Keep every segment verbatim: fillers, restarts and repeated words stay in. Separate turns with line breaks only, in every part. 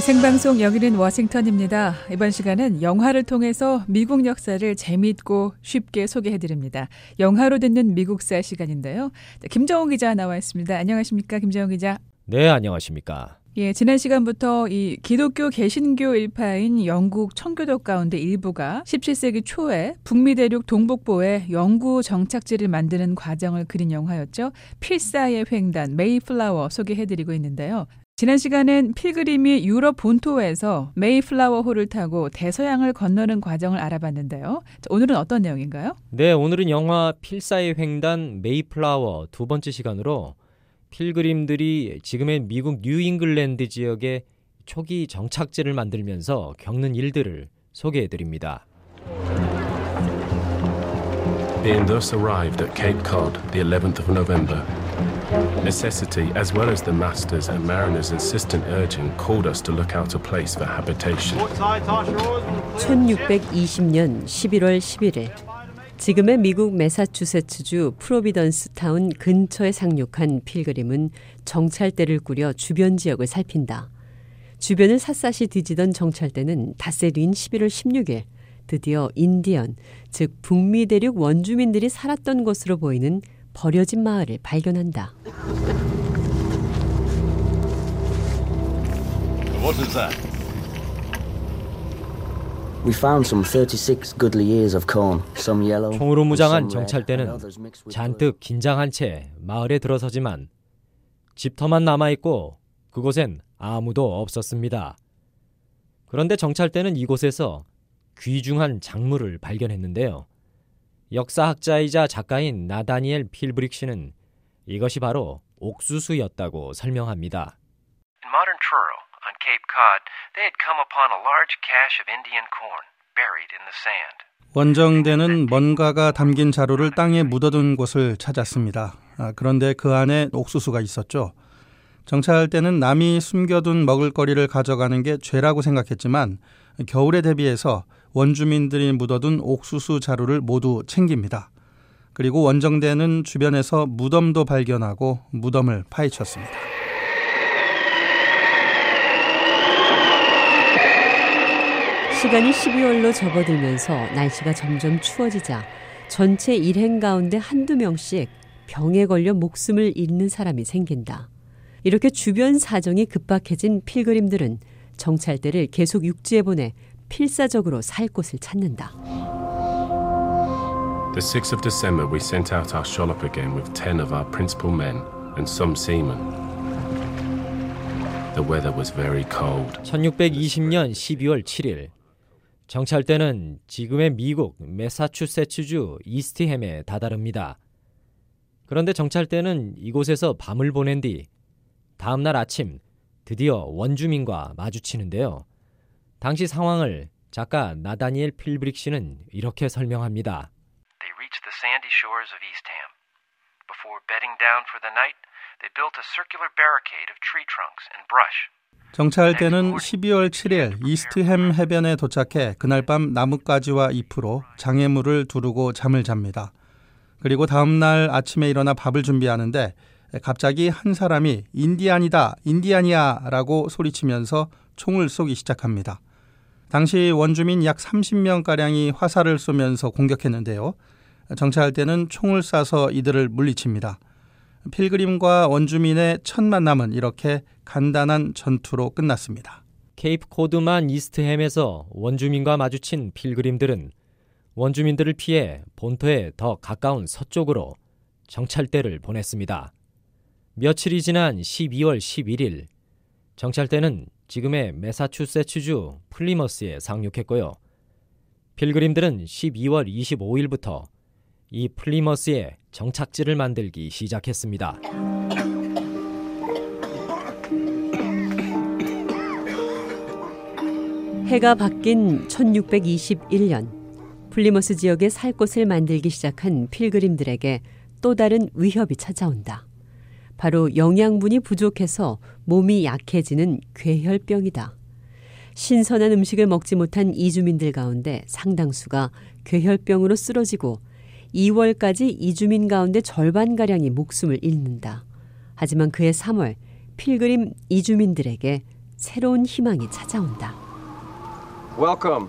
네, 생방송 여기는 워싱턴입니다. 이번 시간은 영화를 통해서 미국 역사를 재미있고 쉽게 소개해드립니다. 영화로 듣는 미국사 시간인데요. 김정우 기자 나와 있습니다. 안녕하십니까, 김정우 기자.
네, 안녕하십니까.
예, 지난 시간부터 이 기독교 개신교 일파인 영국 청교도 가운데 일부가 십칠 세기 초에 북미 대륙 동북부에 영구 정착지를 만드는 과정을 그린 영화였죠. 필사의 횡단, 메이플라워 소개해드리고 있는데요. 지난 시간엔 필그림이 유럽 본토에서 메이플라워 호를 타고 대서양을 건너는 과정을 알아봤는데요. 오늘은 어떤 내용인가요?
네, 오늘은 영화 필사의 횡단 메이플라워 두 번째 시간으로 필그림들이 지금의 미국 뉴잉글랜드 지역에 초기 정착지를 만들면서 겪는 일들을 소개해드립니다.
Being thus arrived at Cape Cod, the eleventh of November, necessity, as well as the master's and mariner's insistent urging, called us to look out a place for habitation.
천육백이십 년 십일월 십일일, 지금의 미국 매사추세츠주 프로비던스 타운 근처에 상륙한 필그림은 정찰대를 꾸려 주변 지역을 살핀다. 주변을 샅샅이 뒤지던 정찰대는 닷새 뒤인 십일월 십육일, 드디어 인디언, 즉 북미 대륙 원주민들이 살았던 것으로 보이는 버려진 마을을 발견한다.
What is that?
We found some thirty-six goodly ears of corn, some yellow.
총으로 무장한 정찰대는 잔뜩 긴장한 채 마을에 들어서지만 집터만 남아있고 그곳엔 아무도 없었습니다. 그런데 정찰대는 이곳에서 귀중한 작물을 발견했는데요. 역사학자이자 작가인 나다니엘 필브릭 씨는 이것이 바로 옥수수였다고 설명합니다.
In modern Truro, on Cape Cod, they had come upon a large cache of Indian corn buried in the sand.
원정대는 뭔가가 담긴 자루를 땅에 묻어둔 곳을 찾았습니다. 아, 그런데 그 안에 옥수수가 있었죠. 정찰할 때는 남이 숨겨둔 먹을거리를 가져가는 게 죄라고 생각했지만 겨울에 대비해서 원주민들이 묻어둔 옥수수 자루를 모두 챙깁니다. 그리고 원정대는 주변에서 무덤도 발견하고 무덤을 파헤쳤습니다.
시간이 십이월로 접어들면서 날씨가 점점 추워지자 전체 일행 가운데 한두 명씩 병에 걸려 목숨을 잃는 사람이 생긴다. 이렇게 주변 사정이 급박해진 필그림들은 정찰대를 계속 육지에 보내 필사적으로 살 곳을 찾는다.
The sixth of December we sent out our shallop again with ten of our principal men and some seamen. The weather was very cold.
천육백이십 년 십이월 칠일, 정찰대는 지금의 미국 매사추세츠주 이스트햄에 다다릅니다. 그런데 정찰대는 이곳에서 밤을 보낸 뒤 다음 날 아침 드디어 원주민과 마주치는데요. 당시 상황을 작가 나다니엘 필브릭 씨는 이렇게 설명합니다.
They reached the sandy shores of Eastham. Before bedding down for the night, they built a circular barricade of tree trunks and brush.
정찰대는 십이월 칠일 이스트햄 해변에 도착해 그날 밤 나뭇가지와 잎으로 장애물을 두르고 잠을 잡니다. 그리고 다음 날 아침에 일어나 밥을 준비하는데 갑자기 한 사람이 인디안이다, 인디안이야 라고 소리치면서 총을 쏘기 시작합니다. 당시 원주민 약 삼십 명가량이 화살을 쏘면서 공격했는데요. 정찰할 때는 총을 쏴서 이들을 물리칩니다. 필그림과 원주민의 첫 만남은 이렇게 간단한 전투로 끝났습니다.
케이프 코드만 이스트햄에서 원주민과 마주친 필그림들은 원주민들을 피해 본토에 더 가까운 서쪽으로 정찰대를 보냈습니다. 며칠이 지난 십이월 십일일, 정찰대는 지금의 매사추세츠주 플리머스에 상륙했고요. 필그림들은 십이월 이십오일부터 이 플리머스에 정착지를 만들기 시작했습니다.
해가 바뀐 천육백이십일년, 플리머스 지역에 살 곳을 만들기 시작한 필그림들에게 또 다른 위협이 찾아온다. 바로 영양분이 부족해서 몸이 약해지는 괴혈병이다. 신선한 음식을 먹지 못한 이주민들 가운데 상당수가 괴혈병으로 쓰러지고 이월까지 이주민 가운데 절반가량이 목숨을 잃는다. 하지만 그해 삼월, 필그림 이주민들에게 새로운 희망이 찾아온다.
Welcome.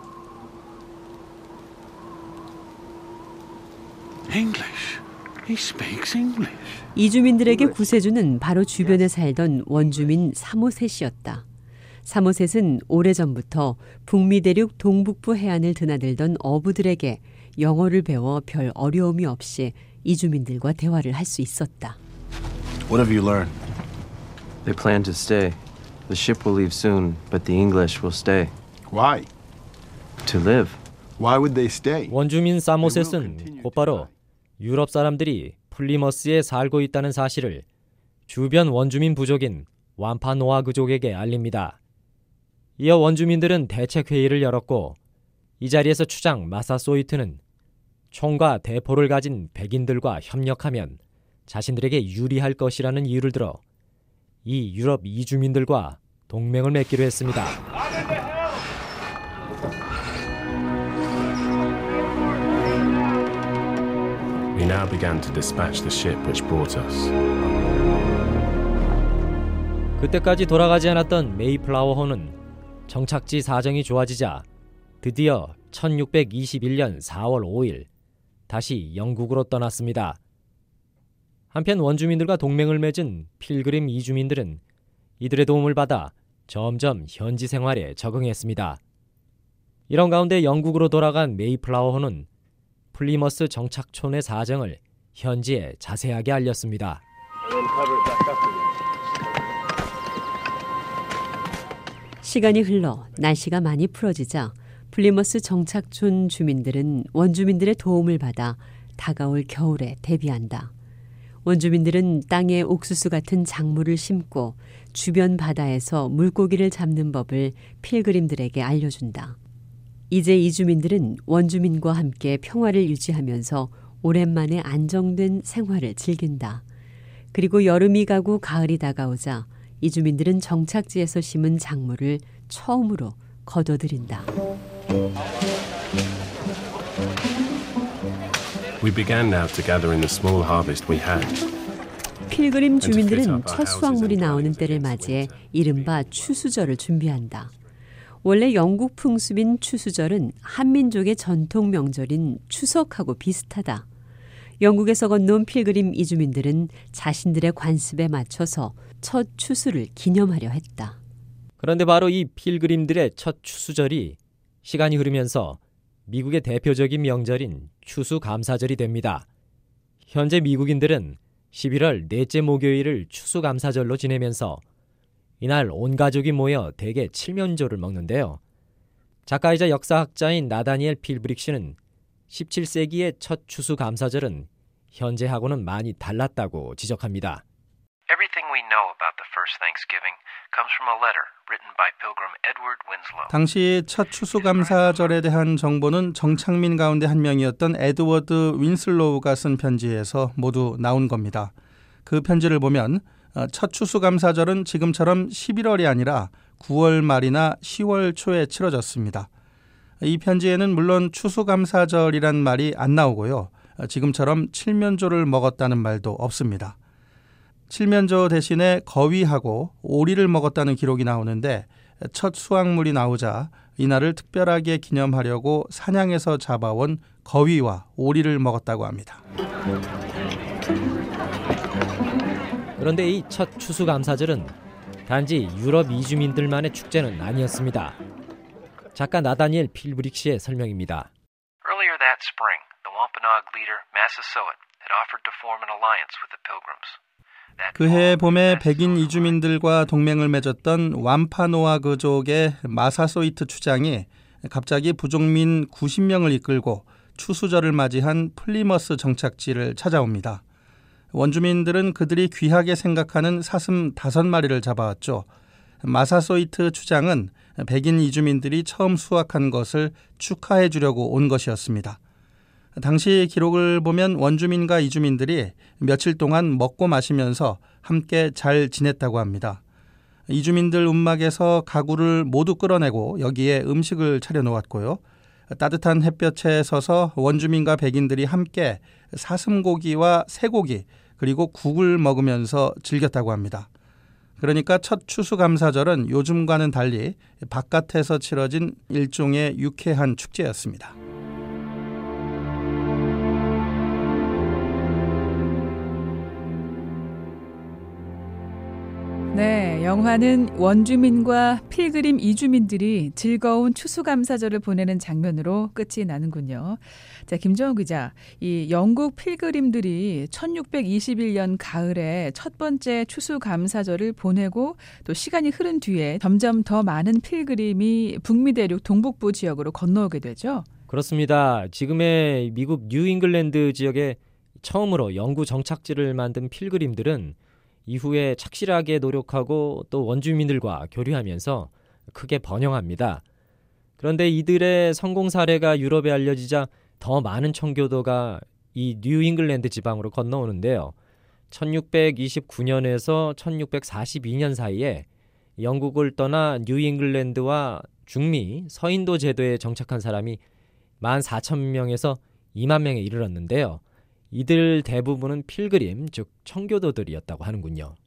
English. He speaks English.
이주민들에게 구세주는 바로 주변에 살던 원주민 사모셋이었다. 사모셋은 오래전부터 북미 대륙 동북부 해안을 드나들던 어부들에게 영어를 배워 별 어려움이 없이 이주민들과 대화를 할 수 있었다.
What have you learned?
They plan to stay. The ship will leave soon, but the English will stay.
Why?
To live.
Why would they stay?
원주민 사모셋은 곧바로 유럽 사람들이 플리머스에 살고 있다는 사실을 주변 원주민 부족인 완파노아그족에게 알립니다. 이어 원주민들은 대책회의를 열었고 이 자리에서 추장 마사소이트는 총과 대포를 가진 백인들과 협력하면 자신들에게 유리할 것이라는 이유를 들어 이 유럽 이주민들과 동맹을 맺기로 했습니다.
We now began to dispatch the ship which brought us.
그때까지 돌아가지 않았던 메이플라워호는 정착지 사정이 좋아지자 드디어 천육백이십일 년 사월 오일 다시 영국으로 떠났습니다. 한편 원주민들과 동맹을 맺은 필그림 이주민들은 이들의 도움을 받아 점점 현지 생활에 적응했습니다. 이런 가운데 영국으로 돌아간 메이플라워호는 플리머스 정착촌의 사정을 현지에 자세하게 알렸습니다.
시간이 흘러 날씨가 많이 풀어지자 플리머스 정착촌 주민들은 원주민들의 도움을 받아 다가올 겨울에 대비한다. 원주민들은 땅에 옥수수 같은 작물을 심고 주변 바다에서 물고기를 잡는 법을 필그림들에게 알려준다. 이제 이주민들은 원주민과 함께 평화를 유지하면서 오랜만에 안정된 생활을 즐긴다. 그리고 여름이 가고 가을이 다가오자 이주민들은 정착지에서 심은 작물을 처음으로 거둬들인다.
We began now to gather in the small harvest we had.
필그림 주민들은 첫 수확물이 나오는 때를 맞이해 이른바 추수절을 준비한다. 원래 영국 풍습인 추수절은 한민족의 전통 명절인 추석하고 비슷하다. 영국에서 건너온 필그림 이주민들은 자신들의 관습에 맞춰서 첫 추수를 기념하려 했다.
그런데 바로 이 필그림들의 첫 추수절이 시간이 흐르면서 미국의 대표적인 명절인 추수감사절이 됩니다. 현재 미국인들은 십일월 넷째 목요일을 추수감사절로 지내면서 이날 온 가족이 모여 대개 칠면조를 먹는데요. 작가이자 역사학자인 나다니엘 필브릭시는 십칠 세기의 첫 추수감사절은 현재하고는 많이 달랐다고 지적합니다.
Everything we know about the first Thanksgiving comes from a letter written by Pilgrim Edward Winslow.
당시 첫 추수감사절에 대한 정보는 정착민 가운데 한 명이었던 에드워드 윈슬로우가 쓴 편지에서 모두 나온 겁니다. 그 편지를 보면 첫 추수감사절은 지금처럼 십일월이 아니라 구월 말이나 시월 초에 치러졌습니다. 이 편지에는 물론 추수감사절이란 말이 안 나오고요. 지금처럼 칠면조를 먹었다는 말도 없습니다. 칠면조 대신에 거위하고 오리를 먹었다는 기록이 나오는데 첫 수확물이 나오자 이날을 특별하게 기념하려고 사냥에서 잡아온 거위와 오리를 먹었다고 합니다.
그런데 이 첫 추수감사절은 단지 유럽 이주민들만의 축제는 아니었습니다. 작가 나다니엘 필브릭시의 설명입니다.
Earlier that spring, the Wampanoag leader Massasoit had offered to form an alliance with the Pilgrims.
그해 봄에 백인 이주민들과 동맹을 맺었던 완파노아그족의 마사소이트 추장이 갑자기 부족민 구십 명을 이끌고 추수절을 맞이한 플리머스 정착지를 찾아옵니다. 원주민들은 그들이 귀하게 생각하는 사슴 다섯 마리를 잡아왔죠. 마사소이트 추장은 백인 이주민들이 처음 수확한 것을 축하해 주려고 온 것이었습니다. 당시 기록을 보면 원주민과 이주민들이 며칠 동안 먹고 마시면서 함께 잘 지냈다고 합니다. 이주민들 움막에서 가구를 모두 끌어내고 여기에 음식을 차려놓았고요. 따뜻한 햇볕에 서서 원주민과 백인들이 함께 사슴고기와 쇠고기 그리고 국을 먹으면서 즐겼다고 합니다. 그러니까 첫 추수감사절은 요즘과는 달리 바깥에서 치러진 일종의 유쾌한 축제였습니다.
네, 영화는 원주민과 필그림 이주민들이 즐거운 추수감사절을 보내는 장면으로 끝이 나는군요. 자, 김정우 기자, 이 영국 필그림들이 천육백이십일 년 가을에 첫 번째 추수감사절을 보내고 또 시간이 흐른 뒤에 점점 더 많은 필그림이 북미 대륙 동북부 지역으로 건너오게 되죠.
그렇습니다. 지금의 미국 뉴잉글랜드 지역에 처음으로 영구 정착지를 만든 필그림들은 이후에 착실하게 노력하고 또 원주민들과 교류하면서 크게 번영합니다. 그런데 이들의 성공 사례가 유럽에 알려지자 더 많은 청교도가 이 뉴잉글랜드 지방으로 건너오는데요. 천육백이십구 년에서 천육백사십이 년 사이에 영국을 떠나 뉴잉글랜드와 중미, 서인도 제도에 정착한 사람이 만 사천 명에서 이만 명에 이르렀는데요. 이들 대부분은 필그림, 즉 청교도들이었다고 하는군요.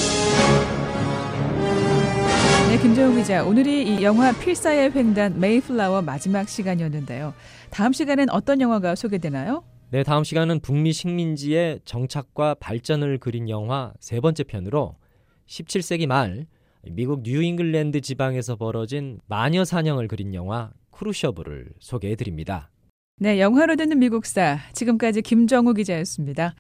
네, 김정우 기자, 오늘이 이 영화 필사의 횡단 메이플라워 마지막 시간이었는데요. 다음 시간엔 어떤 영화가 소개되나요?
네, 다음 시간은 북미 식민지의 정착과 발전을 그린 영화 세 번째 편으로 십칠 세기 말 미국 뉴잉글랜드 지방에서 벌어진 마녀 사냥을 그린 영화 크루셔브를 소개해드립니다.
네, 영화로 듣는 미국사, 지금까지 김정우 기자였습니다.